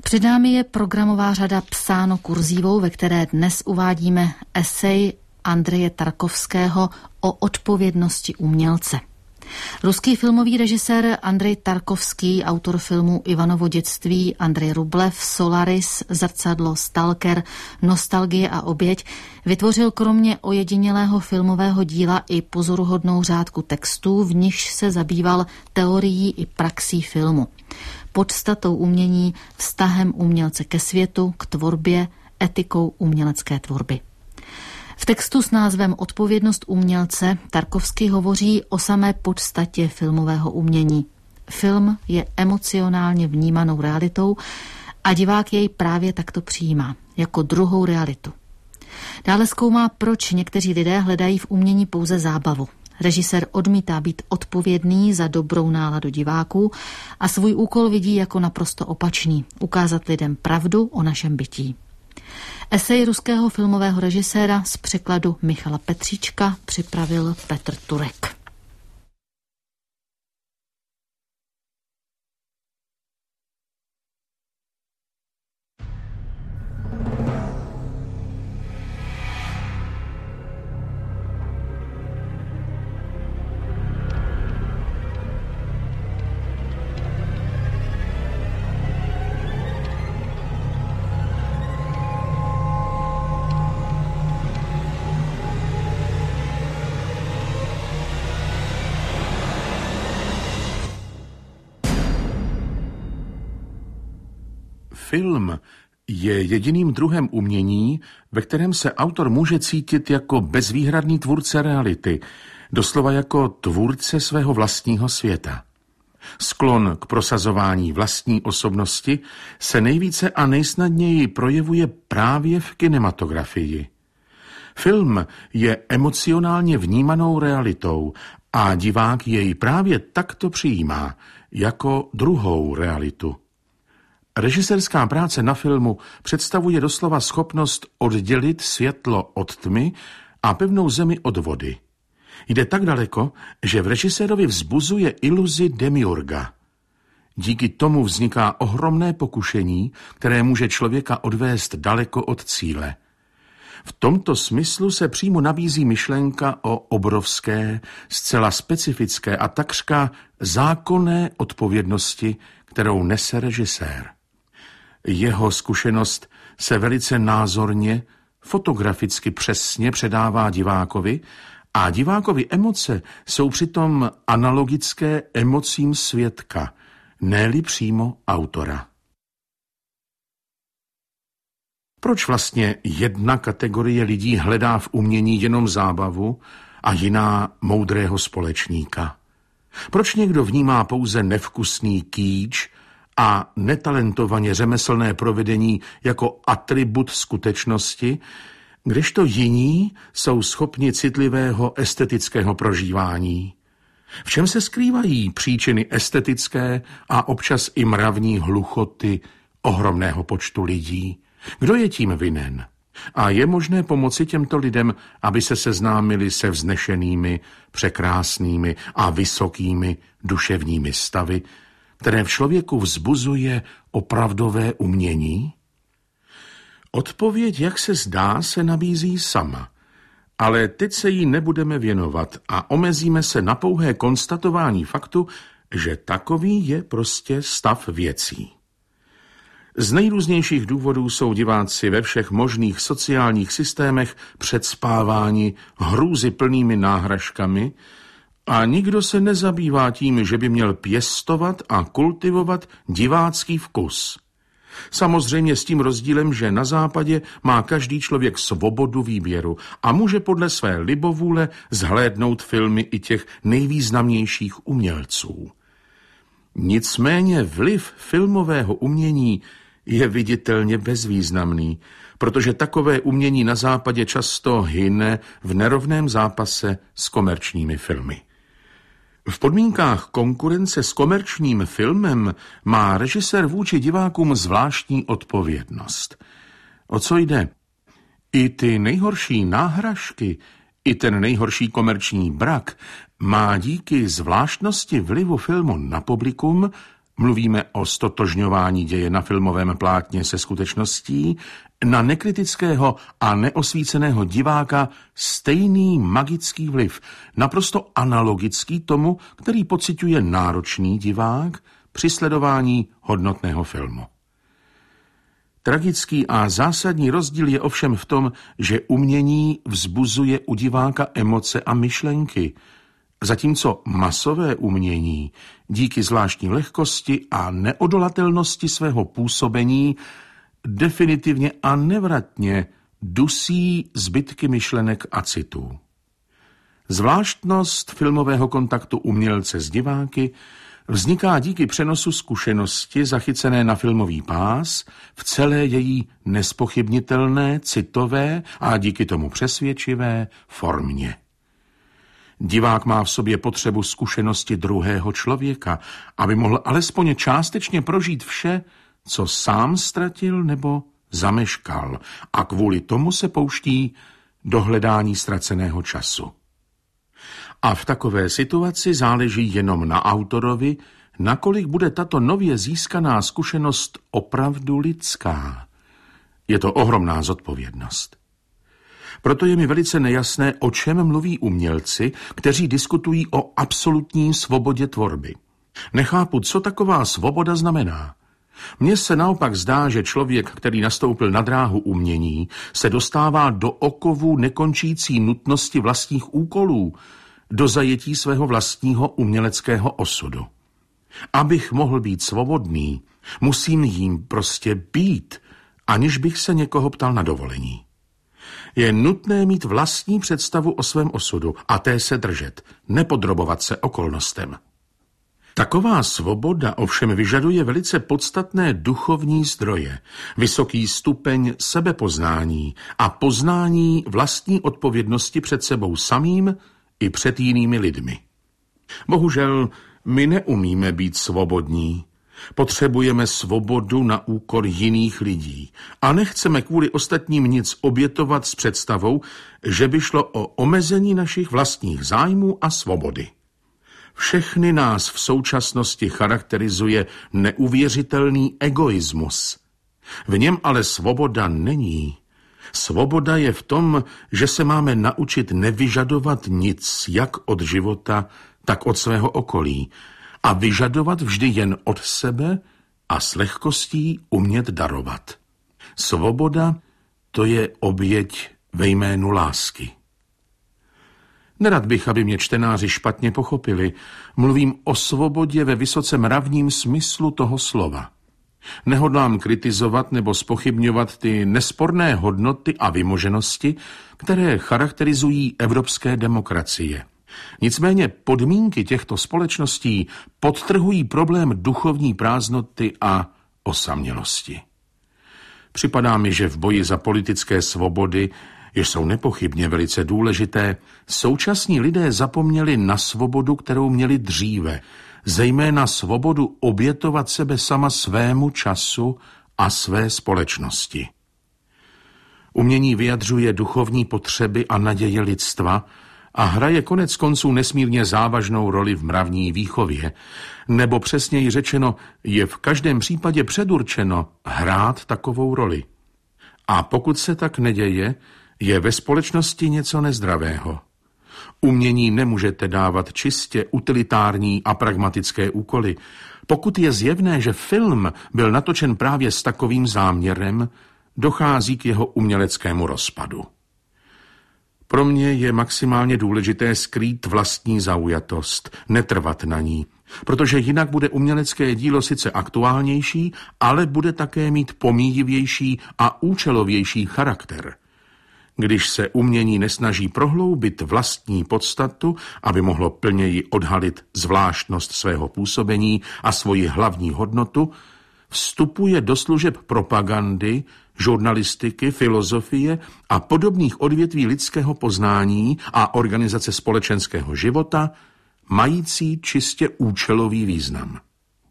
Před námi je programová řada Psáno kurzívou, ve které dnes uvádíme esej Andreje Tarkovského o odpovědnosti umělce. Ruský filmový režisér Andrej Tarkovský, autor filmu Ivanovo dětství, Andrej Rublev, Solaris, Zrcadlo, Stalker, Nostalgie a oběť, vytvořil kromě ojedinělého filmového díla i pozoruhodnou řádku textů, v nichž se zabýval teorií i praxí filmu, podstatou umění, vztahem umělce ke světu, k tvorbě, etikou umělecké tvorby. V textu s názvem Odpovědnost umělce Tarkovský hovoří o samé podstatě filmového umění. Film je emocionálně vnímanou realitou a divák jej právě takto přijímá, jako druhou realitu. Dále zkoumá, proč někteří lidé hledají v umění pouze zábavu. Režisér odmítá být odpovědný za dobrou náladu diváků a svůj úkol vidí jako naprosto opačný – ukázat lidem pravdu o našem bytí. Esej ruského filmového režiséra z překladu Michala Petříčka připravil Petr Turek. Film je jediným druhem umění, ve kterém se autor může cítit jako bezvýhradný tvůrce reality, doslova jako tvůrce svého vlastního světa. Sklon k prosazování vlastní osobnosti se nejvíce a nejsnadněji projevuje právě v kinematografii. Film je emocionálně vnímanou realitou a divák jej právě takto přijímá, jako druhou realitu. Režisérská práce na filmu představuje doslova schopnost oddělit světlo od tmy a pevnou zemi od vody. Jde tak daleko, že v režisérovi vzbuzuje iluzi demiurga. Díky tomu vzniká ohromné pokušení, které může člověka odvést daleko od cíle. V tomto smyslu se přímo nabízí myšlenka o obrovské, zcela specifické a takřka zákonné odpovědnosti, kterou nese režisér. Jeho zkušenost se velice názorně, fotograficky přesně předává divákovi a divákovi emoce jsou přitom analogické emocím svědka, ne-li přímo autora. Proč vlastně jedna kategorie lidí hledá v umění jenom zábavu a jiná moudrého společníka? Proč někdo vnímá pouze nevkusný kýč a netalentovaně řemeslné provedení jako atribut skutečnosti, kdežto jiní jsou schopni citlivého estetického prožívání? V čem se skrývají příčiny estetické a občas i mravní hluchoty ohromného počtu lidí? Kdo je tím vinen? A je možné pomoci těmto lidem, aby se seznámili se vznešenými, překrásnými a vysokými duševními stavy, které v člověku vzbuzuje opravdové umění? Odpověď, jak se zdá, se nabízí sama. Ale teď se jí nebudeme věnovat a omezíme se na pouhé konstatování faktu, že takový je prostě stav věcí. Z nejrůznějších důvodů jsou diváci ve všech možných sociálních systémech předspáváni hrůzyplnými náhražkami a nikdo se nezabývá tím, že by měl pěstovat a kultivovat divácký vkus. Samozřejmě s tím rozdílem, že na západě má každý člověk svobodu výběru a může podle své libovůle zhlédnout filmy i těch nejvýznamnějších umělců. Nicméně vliv filmového umění je viditelně bezvýznamný, protože takové umění na západě často hyne v nerovném zápase s komerčními filmy. V podmínkách konkurence s komerčním filmem má režisér vůči divákům zvláštní odpovědnost. O co jde? I ty nejhorší náhražky, i ten nejhorší komerční brak má díky zvláštnosti vlivu filmu na publikum Mluvíme o stotožňování děje na filmovém plátně se skutečností, na nekritického a neosvíceného diváka stejný magický vliv, naprosto analogický tomu, který pociťuje náročný divák při sledování hodnotného filmu. Tragický a zásadní rozdíl je ovšem v tom, že umění vzbuzuje u diváka emoce a myšlenky, zatímco masové umění díky zvláštní lehkosti a neodolatelnosti svého působení definitivně a nevratně dusí zbytky myšlenek a citů. Zvláštnost filmového kontaktu umělce s diváky vzniká díky přenosu zkušenosti zachycené na filmový pás v celé její nespochybnitelné, citové a díky tomu přesvědčivé formě. Divák má v sobě potřebu zkušenosti druhého člověka, aby mohl alespoň částečně prožít vše, co sám ztratil nebo zameškal, a kvůli tomu se pouští do hledání ztraceného času. A v takové situaci záleží jenom na autorovi, nakolik bude tato nově získaná zkušenost opravdu lidská. Je to ohromná zodpovědnost. Proto je mi velice nejasné, o čem mluví umělci, kteří diskutují o absolutní svobodě tvorby. Nechápu, co taková svoboda znamená. Mně se naopak zdá, že člověk, který nastoupil na dráhu umění, se dostává do okovů nekončící nutnosti vlastních úkolů, do zajetí svého vlastního uměleckého osudu. Abych mohl být svobodný, musím jím prostě být, aniž bych se někoho ptal na dovolení. Je nutné mít vlastní představu o svém osudu a té se držet, nepodrobovat se okolnostem. Taková svoboda ovšem vyžaduje velice podstatné duchovní zdroje, vysoký stupeň sebepoznání a poznání vlastní odpovědnosti před sebou samým i před jinými lidmi. Bohužel my neumíme být svobodní. Potřebujeme svobodu na úkor jiných lidí a nechceme kvůli ostatním nic obětovat s představou, že by šlo o omezení našich vlastních zájmů a svobody. Všechny nás v současnosti charakterizuje neuvěřitelný egoismus. V něm ale svoboda není. Svoboda je v tom, že se máme naučit nevyžadovat nic jak od života, tak od svého okolí a vyžadovat vždy jen od sebe a s lehkostí umět darovat. Svoboda, to je oběť ve jménu lásky. Nerad bych, aby mě čtenáři špatně pochopili. Mluvím o svobodě ve vysoce mravním smyslu toho slova. Nehodlám kritizovat nebo zpochybňovat ty nesporné hodnoty a vymoženosti, které charakterizují evropské demokracie. Nicméně podmínky těchto společností podtrhují problém duchovní prázdnoty a osamělosti. Připadá mi, že v boji za politické svobody, jež jsou nepochybně velice důležité, současní lidé zapomněli na svobodu, kterou měli dříve, zejména svobodu obětovat sebe sama svému času a své společnosti. Umění vyjadřuje duchovní potřeby a naděje lidstva a hraje konec konců nesmírně závažnou roli v mravní výchově, nebo přesněji řečeno, je v každém případě předurčeno hrát takovou roli. A pokud se tak neděje, je ve společnosti něco nezdravého. Umění nemůžete dávat čistě utilitární a pragmatické úkoly. Pokud je zjevné, že film byl natočen právě s takovým záměrem, dochází k jeho uměleckému rozpadu. Pro mě je maximálně důležité skrýt vlastní zaujatost, netrvat na ní, protože jinak bude umělecké dílo sice aktuálnější, ale bude také mít pomíjivější a účelovější charakter. Když se umění nesnaží prohloubit vlastní podstatu, aby mohlo plněji odhalit zvláštnost svého působení a svoji hlavní hodnotu, vstupuje do služeb propagandy, žurnalistiky, filozofie a podobných odvětví lidského poznání a organizace společenského života, mající čistě účelový význam.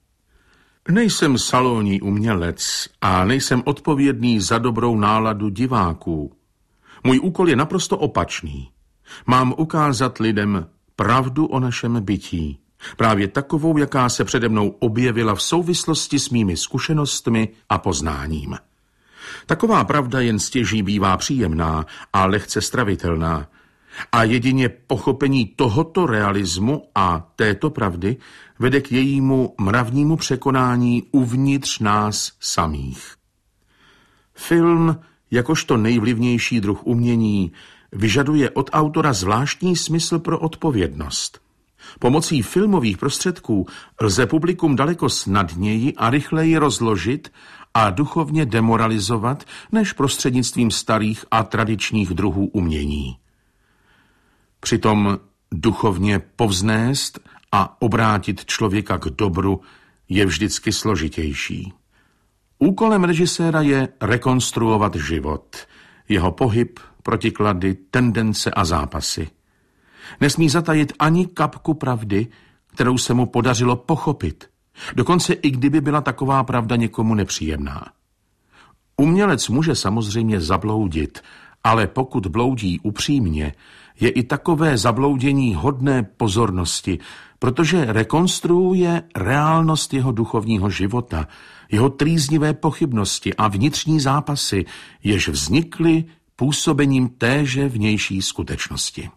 Nejsem salonní umělec a nejsem odpovědný za dobrou náladu diváků. Můj úkol je naprosto opačný. Mám ukázat lidem pravdu o našem bytí, Právě takovou, jaká se přede mnou objevila v souvislosti s mými zkušenostmi a poznáním. Taková pravda jen stěží bývá příjemná a lehce stravitelná. A jedině pochopení tohoto realismu a této pravdy vede k jejímu mravnímu překonání uvnitř nás samých. Film, jakožto nejvlivnější druh umění, vyžaduje od autora zvláštní smysl pro odpovědnost. Pomocí filmových prostředků lze publikum daleko snadněji a rychleji rozložit a duchovně demoralizovat než prostřednictvím starých a tradičních druhů umění. Přitom duchovně povznést a obrátit člověka k dobru je vždycky složitější. Úkolem režiséra je rekonstruovat život, jeho pohyb, protiklady, tendence a zápasy. Nesmí zatajit ani kapku pravdy, kterou se mu podařilo pochopit, dokonce i kdyby byla taková pravda někomu nepříjemná. Umělec může samozřejmě zabloudit, ale pokud bloudí upřímně, je i takové zabloudění hodné pozornosti, protože rekonstruuje reálnost jeho duchovního života, jeho trýznivé pochybnosti a vnitřní zápasy, jež vznikly působením téže vnější skutečnosti.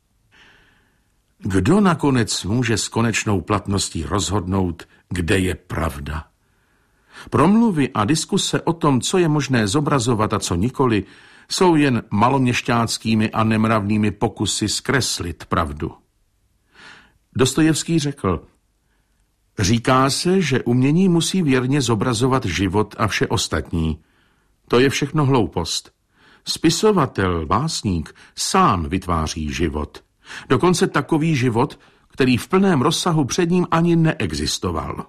Kdo nakonec může s konečnou platností rozhodnout, kde je pravda? Promluvy a diskuse o tom, co je možné zobrazovat a co nikoli, jsou jen maloměšťáckými a nemravnými pokusy zkreslit pravdu. Dostojevský řekl: říká se, že umění musí věrně zobrazovat život a vše ostatní. To je všechno hloupost. Spisovatel, básník, sám vytváří život. Dokonce takový život, který v plném rozsahu před ním ani neexistoval.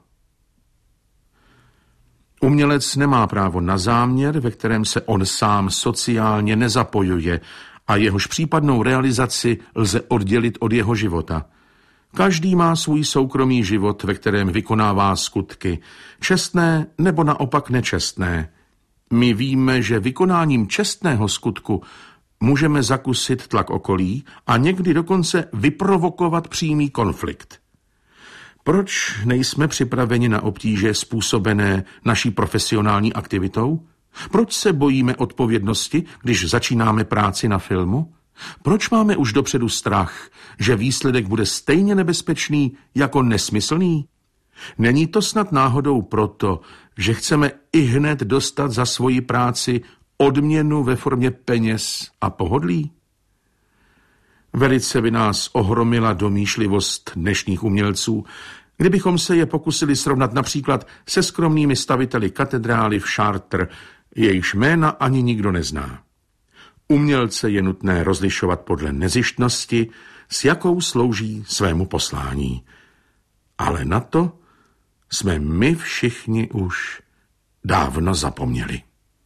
Umělec nemá právo na záměr, ve kterém se on sám sociálně nezapojuje a jehož případnou realizaci lze oddělit od jeho života. Každý má svůj soukromý život, ve kterém vykonává skutky, čestné nebo naopak nečestné. My víme, že vykonáním čestného skutku můžeme zakusit tlak okolí a někdy dokonce vyprovokovat přímý konflikt. Proč nejsme připraveni na obtíže způsobené naší profesionální aktivitou? Proč se bojíme odpovědnosti, když začínáme práci na filmu? Proč máme už dopředu strach, že výsledek bude stejně nebezpečný jako nesmyslný? Není to snad náhodou proto, že chceme ihned dostat za svoji práci odměnu ve formě peněz a pohodlí? Velice by nás ohromila domýšlivost dnešních umělců, kdybychom se je pokusili srovnat například se skromnými staviteli katedrály v Chartres, jejichž jména ani nikdo nezná. Umělce je nutné rozlišovat podle nezištnosti, s jakou slouží svému poslání. Ale na to jsme my všichni už dávno zapomněli.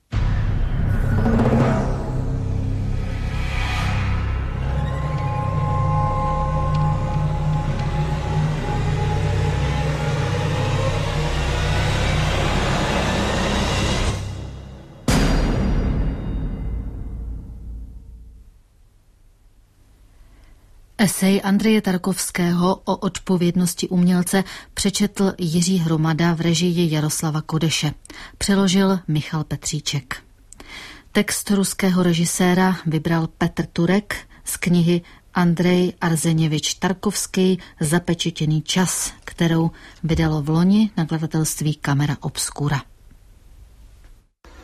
Esej Andreje Tarkovského o odpovědnosti umělce přečetl Jiří Hromada v režii Jaroslava Kodeše. Přeložil Michal Petříček. Text ruského režiséra vybral Petr Turek z knihy Andrej Arzeněvič Tarkovský Zapečetěný čas, kterou vydalo vloni nakladatelství Camera Obscura.